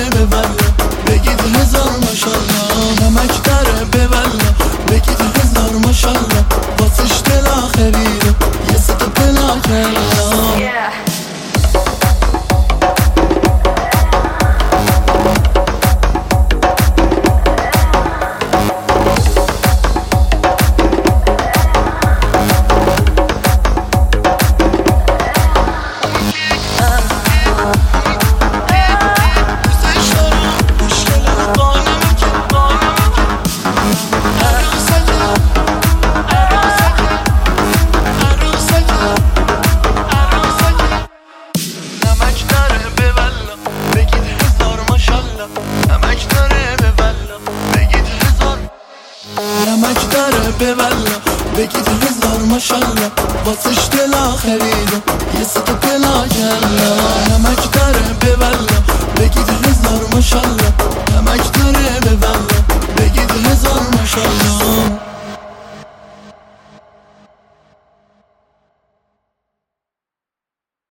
داره ببلا بگید هزار ماشالله، نمک داره ببلا بگید هزار ماشالله، واسش دلا خریده یه ستا پلا کلا. نمک داره ببلا بگید هزار ماشالله، واسش دلا خریده یه ستا پلا کلا.